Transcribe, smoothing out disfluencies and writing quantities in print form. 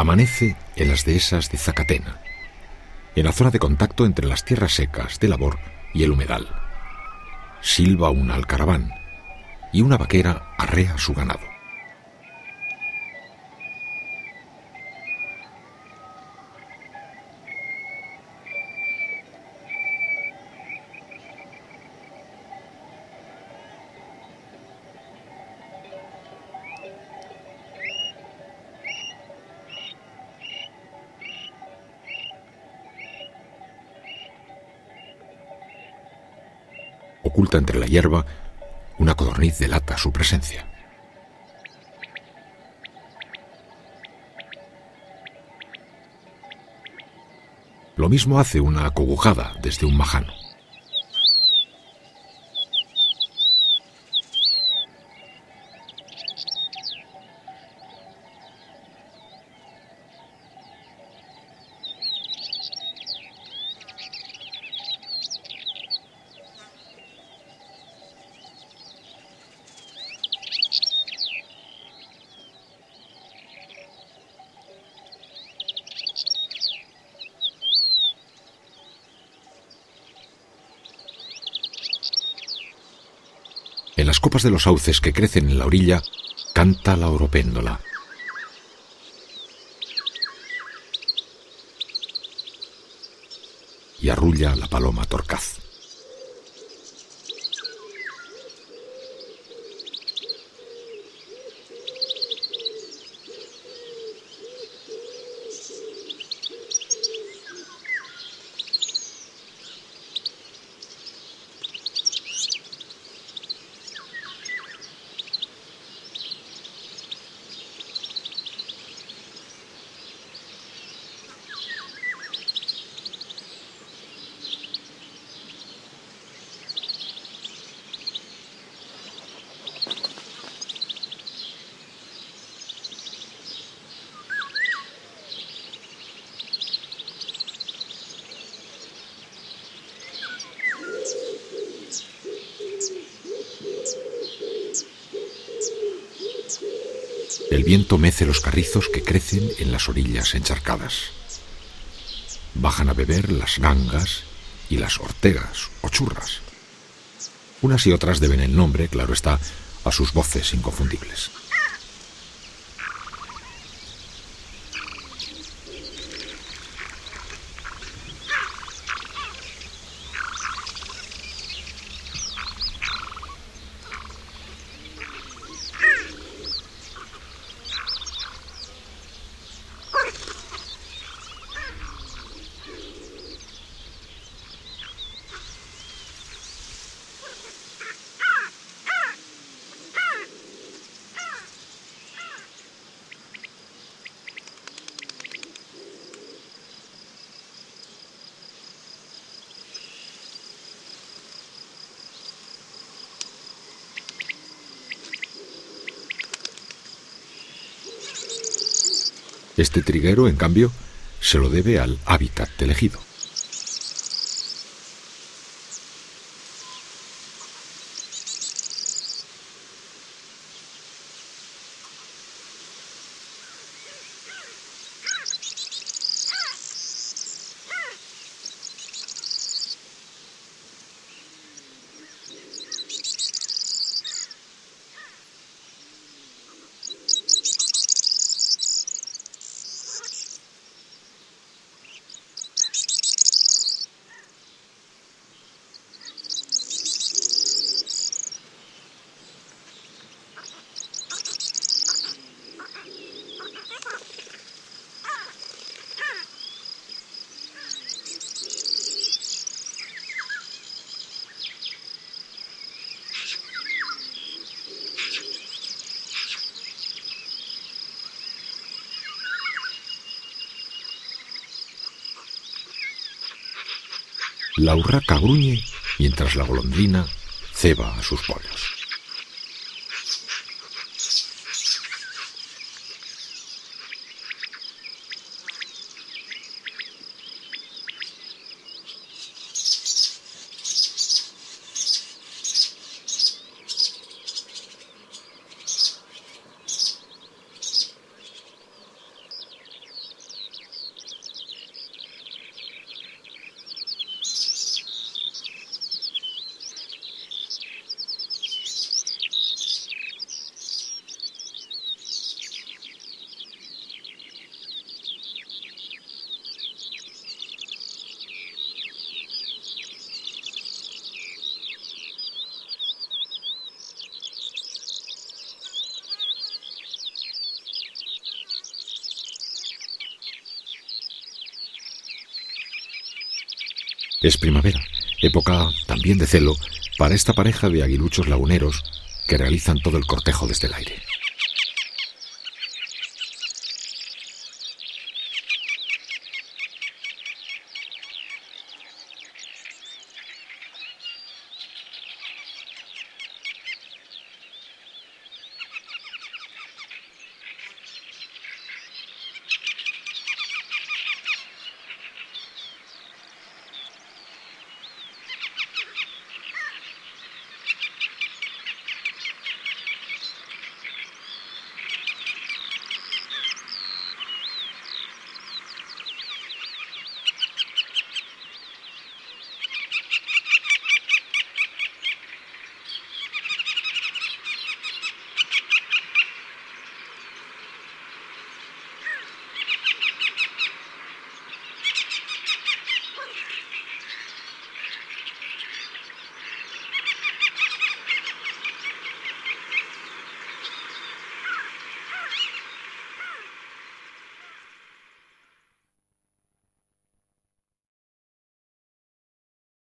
Amanece en las dehesas de Zacatena, en la zona de contacto entre las tierras secas de labor y el humedal. Silba un alcaraván y una vaquera arrea su ganado. Oculta entre la hierba, una codorniz delata su presencia. Lo mismo hace una acogujada desde un majano. En las copas de los sauces que crecen en la orilla, canta la oropéndola. Y arrulla la paloma torcaz. El viento mece los carrizos que crecen en las orillas encharcadas. Bajan a beber las gangas y las ortegas o churras. Unas y otras deben el nombre, claro está, a sus voces inconfundibles. Este triguero, en cambio, se lo debe al hábitat elegido. La urraca gruñe mientras la golondrina ceba a sus pollos. Es primavera, época también de celo para esta pareja de aguiluchos laguneros que realizan todo el cortejo desde el aire.